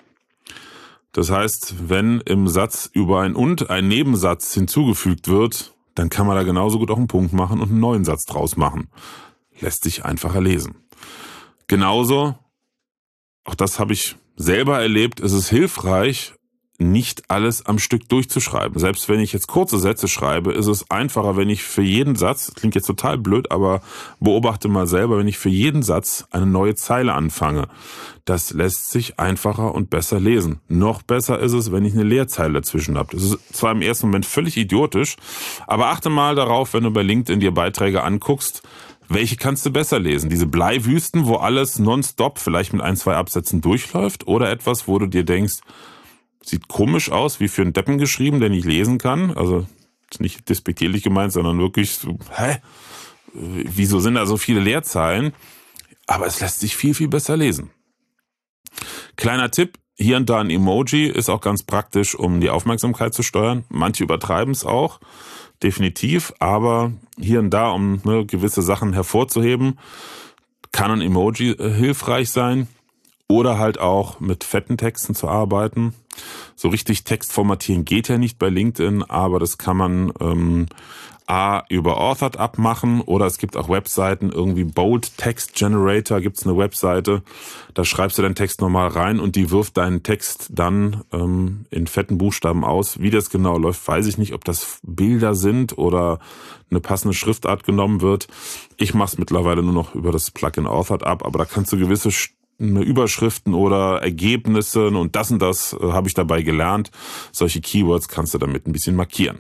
Das heißt, wenn im Satz über ein und ein Nebensatz hinzugefügt wird, dann kann man da genauso gut auch einen Punkt machen und einen neuen Satz draus machen. Lässt sich einfacher lesen. Genauso, auch das habe ich selber erlebt, ist es hilfreich, nicht alles am Stück durchzuschreiben. Selbst wenn ich jetzt kurze Sätze schreibe, ist es einfacher, wenn ich für jeden Satz, das klingt jetzt total blöd, aber beobachte mal selber, wenn ich für jeden Satz eine neue Zeile anfange. Das lässt sich einfacher und besser lesen. Noch besser ist es, wenn ich eine Leerzeile dazwischen habe. Das ist zwar im ersten Moment völlig idiotisch, aber achte mal darauf, wenn du bei LinkedIn dir Beiträge anguckst, welche kannst du besser lesen? Diese Bleiwüsten, wo alles nonstop vielleicht mit ein, zwei Absätzen durchläuft, oder etwas, wo du dir denkst, sieht komisch aus, wie für einen Deppen geschrieben, der nicht lesen kann. Also ist nicht despektierlich gemeint, sondern wirklich so, hä? Wieso sind da so viele Leerzeilen? Aber es lässt sich viel, viel besser lesen. Kleiner Tipp, hier und da ein Emoji ist auch ganz praktisch, um die Aufmerksamkeit zu steuern. Manche übertreiben es auch, definitiv, aber hier und da, um ne, gewisse Sachen hervorzuheben, kann ein Emoji äh, hilfreich sein. Oder halt auch mit fetten Texten zu arbeiten. So richtig Text formatieren geht ja nicht bei LinkedIn, aber das kann man ähm, A über AuthorEdUp machen, oder es gibt auch Webseiten, irgendwie Bold Text Generator gibt's eine Webseite, da schreibst du deinen Text nochmal rein und die wirft deinen Text dann ähm, in fetten Buchstaben aus. Wie das genau läuft, weiß ich nicht, ob das Bilder sind oder eine passende Schriftart genommen wird. Ich mache es mittlerweile nur noch über das Plugin AuthorEdUp, aber da kannst du gewisse Überschriften oder Ergebnisse und das und das äh, habe ich dabei gelernt. Solche Keywords kannst du damit ein bisschen markieren.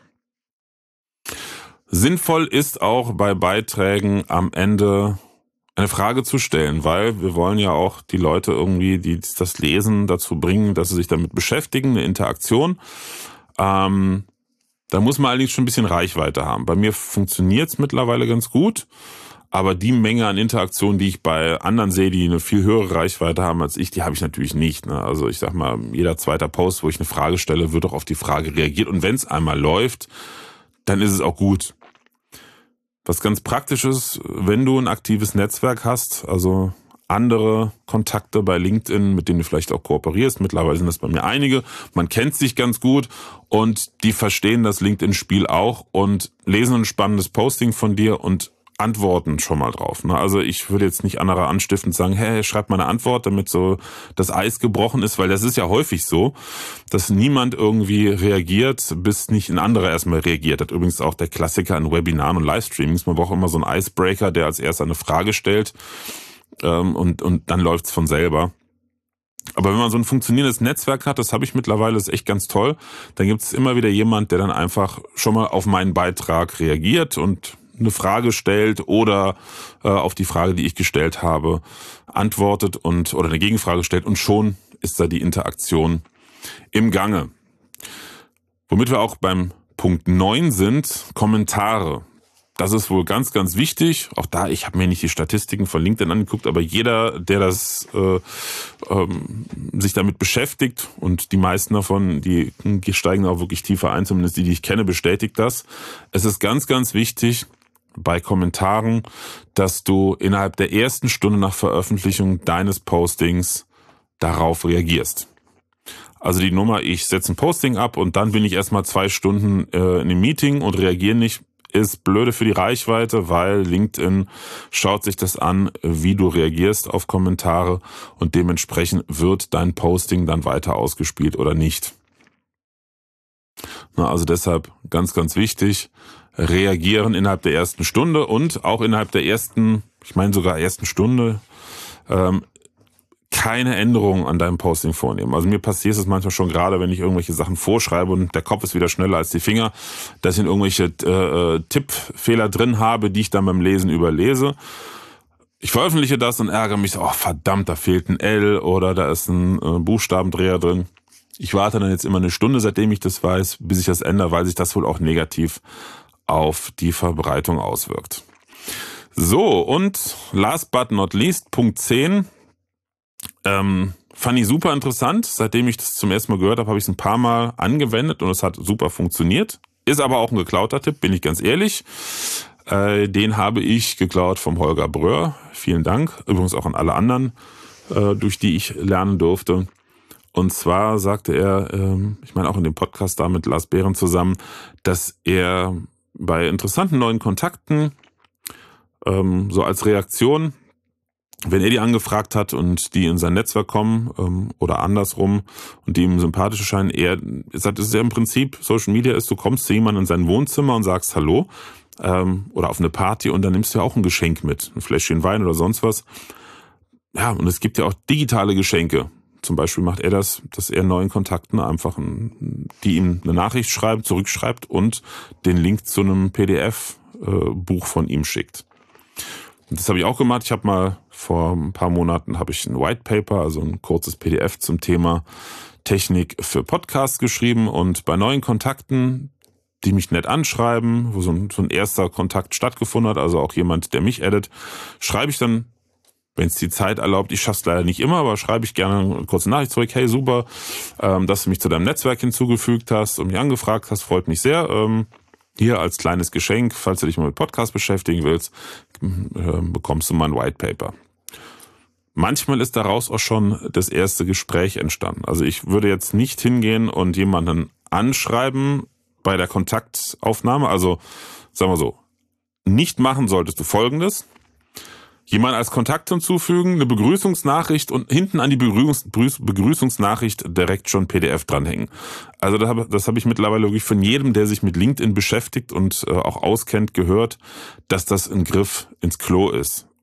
Sinnvoll ist auch bei Beiträgen am Ende eine Frage zu stellen, weil wir wollen ja auch die Leute irgendwie, die das lesen, dazu bringen, dass sie sich damit beschäftigen, eine Interaktion. Ähm, da muss man allerdings schon ein bisschen Reichweite haben. Bei mir funktioniert es mittlerweile ganz gut, aber die Menge an Interaktionen, die ich bei anderen sehe, die eine viel höhere Reichweite haben als ich, die habe ich natürlich nicht. Ne? Also ich sag mal, jeder zweite Post, wo ich eine Frage stelle, wird auch auf die Frage reagiert. Und wenn es einmal läuft, dann ist es auch gut. Was ganz praktisch ist, wenn du ein aktives Netzwerk hast, also andere Kontakte bei LinkedIn, mit denen du vielleicht auch kooperierst. Mittlerweile sind das bei mir einige. Man kennt sich ganz gut und die verstehen das LinkedIn-Spiel auch und lesen ein spannendes Posting von dir und antworten schon mal drauf. Also ich würde jetzt nicht andere anstiften und sagen, hey, schreib mal eine Antwort, damit so das Eis gebrochen ist, weil das ist ja häufig so, dass niemand irgendwie reagiert, bis nicht ein anderer erstmal reagiert. Das ist übrigens auch der Klassiker in Webinaren und Livestreamings. Man braucht immer so einen Icebreaker, der als erster eine Frage stellt ähm, und, und dann läuft's von selber. Aber wenn man so ein funktionierendes Netzwerk hat, das habe ich mittlerweile, das ist echt ganz toll, dann gibt es immer wieder jemand, der dann einfach schon mal auf meinen Beitrag reagiert und eine Frage stellt oder äh, auf die Frage, die ich gestellt habe, antwortet und oder eine Gegenfrage stellt und schon ist da die Interaktion im Gange. Womit wir auch beim Punkt neun sind, Kommentare. Das ist wohl ganz, ganz wichtig. Auch da, ich habe mir nicht die Statistiken von LinkedIn angeguckt, aber jeder, der das äh, ähm, sich damit beschäftigt und die meisten davon, die, die steigen auch wirklich tiefer ein, zumindest die, die ich kenne, bestätigt das. Es ist ganz, ganz wichtig bei Kommentaren, dass du innerhalb der ersten Stunde nach Veröffentlichung deines Postings darauf reagierst. Also die Nummer, ich setze ein Posting ab und dann bin ich erstmal zwei Stunden äh, in einem Meeting und reagiere nicht, ist blöde für die Reichweite, weil LinkedIn schaut sich das an, wie du reagierst auf Kommentare und dementsprechend wird dein Posting dann weiter ausgespielt oder nicht. Na, also deshalb ganz, ganz wichtig, reagieren innerhalb der ersten Stunde und auch innerhalb der ersten, ich meine sogar ersten Stunde, ähm, keine Änderungen an deinem Posting vornehmen. Also mir passiert es manchmal schon gerade, wenn ich irgendwelche Sachen vorschreibe und der Kopf ist wieder schneller als die Finger, dass ich irgendwelche äh, Tippfehler drin habe, die ich dann beim Lesen überlese. Ich veröffentliche das und ärgere mich so, oh verdammt, da fehlt ein L oder da ist ein äh, Buchstabendreher drin. Ich warte dann jetzt immer eine Stunde, seitdem ich das weiß, bis ich das ändere, weil sich das wohl auch negativ auf die Verbreitung auswirkt. So, und last but not least, Punkt zehn. Ähm, fand ich super interessant. Seitdem ich das zum ersten Mal gehört habe, habe ich es ein paar Mal angewendet und es hat super funktioniert. Ist aber auch ein geklauter Tipp, bin ich ganz ehrlich. Äh, den habe ich geklaut vom Holger Bröhr. Vielen Dank. Übrigens auch an alle anderen, äh, durch die ich lernen durfte. Und zwar sagte er, ähm, ich meine auch in dem Podcast da mit Lars Behren zusammen, dass er bei interessanten neuen Kontakten ähm, so als Reaktion, wenn er die angefragt hat und die in sein Netzwerk kommen ähm, oder andersrum und die ihm sympathisch erscheinen, er sagt, es ist ja im Prinzip Social Media ist, du kommst zu jemandem in sein Wohnzimmer und sagst Hallo ähm, oder auf eine Party und dann nimmst du ja auch ein Geschenk mit, ein Fläschchen Wein oder sonst was. Ja, und es gibt ja auch digitale Geschenke. Zum Beispiel macht er das, dass er neuen Kontakten einfach, ein, die ihm eine Nachricht schreibt, zurückschreibt und den Link zu einem P D F-Buch von ihm schickt. Und das habe ich auch gemacht. Ich habe mal vor ein paar Monaten habe ich ein White Paper, also ein kurzes P D F zum Thema Technik für Podcasts geschrieben und bei neuen Kontakten, die mich nett anschreiben, wo so ein, so ein erster Kontakt stattgefunden hat, also auch jemand, der mich addet, schreibe ich dann, wenn es die Zeit erlaubt, ich schaff's leider nicht immer, aber schreibe ich gerne eine kurze Nachricht zurück. Hey, super, ähm, dass du mich zu deinem Netzwerk hinzugefügt hast und mich angefragt hast, freut mich sehr. Ähm, hier als kleines Geschenk, falls du dich mal mit Podcast beschäftigen willst, äh, bekommst du mal ein White Paper. Manchmal ist daraus auch schon das erste Gespräch entstanden. Also ich würde jetzt nicht hingehen und jemanden anschreiben bei der Kontaktaufnahme. Also sagen wir so, nicht machen solltest du Folgendes. Jemand als Kontakt hinzufügen, eine Begrüßungsnachricht und hinten an die Begrüßungs- Begrüßungsnachricht direkt schon P D F dranhängen. Also das habe, das habe ich mittlerweile wirklich von jedem, der sich mit LinkedIn beschäftigt und äh, auch auskennt, gehört, dass das ein Griff ins Klo ist.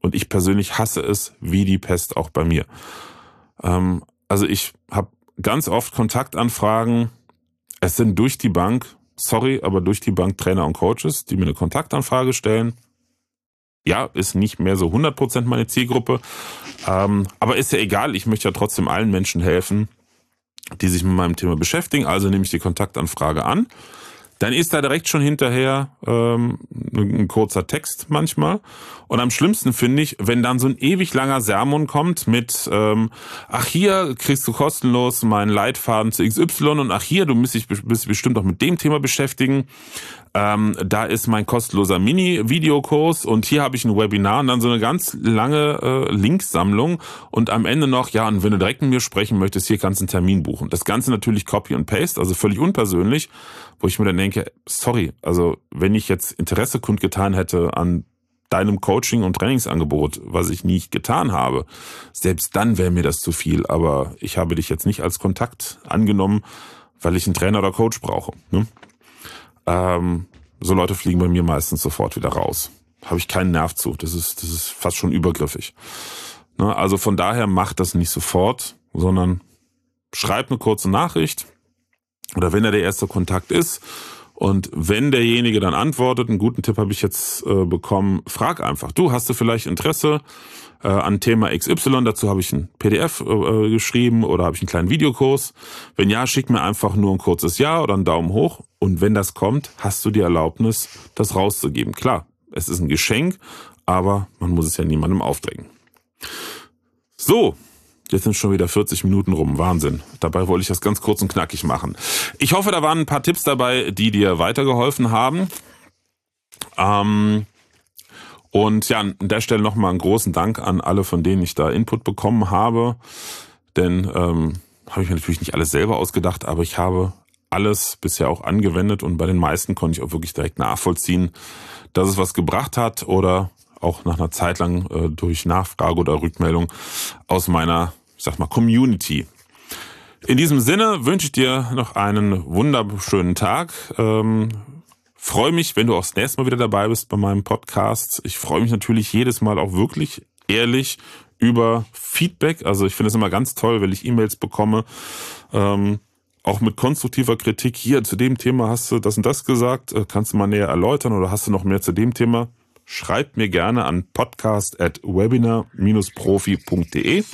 Und ich persönlich hasse es wie die Pest auch bei mir. Ähm, also ich habe ganz oft Kontaktanfragen. Es sind durch die Bank, sorry, aber durch die Bank Trainer und Coaches, die mir eine Kontaktanfrage stellen. Ja, ist nicht mehr so hundert Prozent meine Zielgruppe. Ähm, aber ist ja egal, ich möchte ja trotzdem allen Menschen helfen, die sich mit meinem Thema beschäftigen. Also nehme ich die Kontaktanfrage an. Dann ist da direkt schon hinterher ähm, ein kurzer Text manchmal. Und am schlimmsten finde ich, wenn dann so ein ewig langer Sermon kommt mit ähm, ach hier kriegst du kostenlos meinen Leitfaden zu X Y und ach hier, du musst dich bestimmt auch mit dem Thema beschäftigen. Ähm, da ist mein kostenloser Mini-Videokurs und hier habe ich ein Webinar und dann so eine ganz lange äh, Linksammlung und am Ende noch, ja, und wenn du direkt mit mir sprechen möchtest, hier kannst du einen Termin buchen. Das Ganze natürlich Copy und Paste, also völlig unpersönlich, wo ich mir dann denke, sorry, also wenn ich jetzt Interesse kundgetan hätte an deinem Coaching- und Trainingsangebot, was ich nicht getan habe, selbst dann wäre mir das zu viel, aber ich habe dich jetzt nicht als Kontakt angenommen, weil ich einen Trainer oder Coach brauche, ne? Ähm, so Leute fliegen bei mir meistens sofort wieder raus. Habe ich keinen Nerv zu. Das ist, das ist fast schon übergriffig. Ne? Also von daher macht das nicht sofort, sondern schreibt eine kurze Nachricht. Oder wenn er der erste Kontakt ist. Und wenn derjenige dann antwortet, einen guten Tipp habe ich jetzt äh, bekommen, frag einfach. Du, hast du vielleicht Interesse äh, an Thema X Y? Dazu habe ich ein P D F äh, geschrieben oder habe ich einen kleinen Videokurs. Wenn ja, schick mir einfach nur ein kurzes Ja oder einen Daumen hoch. Und wenn das kommt, hast du die Erlaubnis, das rauszugeben. Klar, es ist ein Geschenk, aber man muss es ja niemandem aufdrängen. So. Jetzt sind schon wieder vierzig Minuten rum. Wahnsinn. Dabei wollte ich das ganz kurz und knackig machen. Ich hoffe, da waren ein paar Tipps dabei, die dir weitergeholfen haben. Ähm, und ja, an der Stelle nochmal einen großen Dank an alle, von denen ich da Input bekommen habe. Denn ähm, habe ich mir natürlich nicht alles selber ausgedacht, aber ich habe alles bisher auch angewendet und bei den meisten konnte ich auch wirklich direkt nachvollziehen, dass es was gebracht hat oder auch nach einer Zeit lang äh, durch Nachfrage oder Rückmeldung aus meiner, ich sag mal, Community. In diesem Sinne wünsche ich dir noch einen wunderschönen Tag. Ähm, freue mich, wenn du auch das nächste Mal wieder dabei bist bei meinem Podcast. Ich freue mich natürlich jedes Mal auch wirklich ehrlich über Feedback. Also ich finde es immer ganz toll, wenn ich E-Mails bekomme, ähm, auch mit konstruktiver Kritik. Hier, zu dem Thema hast du das und das gesagt. Kannst du mal näher erläutern oder hast du noch mehr zu dem Thema? Schreibt mir gerne an podcast at webinar dash profi punkt de.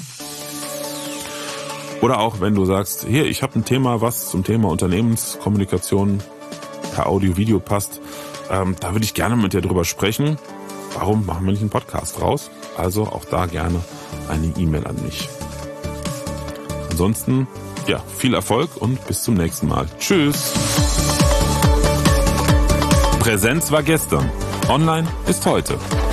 Oder auch, wenn du sagst, hier, ich habe ein Thema, was zum Thema Unternehmenskommunikation per Audio-Video passt, ähm, da würde ich gerne mit dir drüber sprechen. Warum machen wir nicht einen Podcast raus? Also auch da gerne eine E-Mail an mich. Ansonsten, ja, viel Erfolg und bis zum nächsten Mal. Tschüss! Präsenz war gestern. Online ist heute.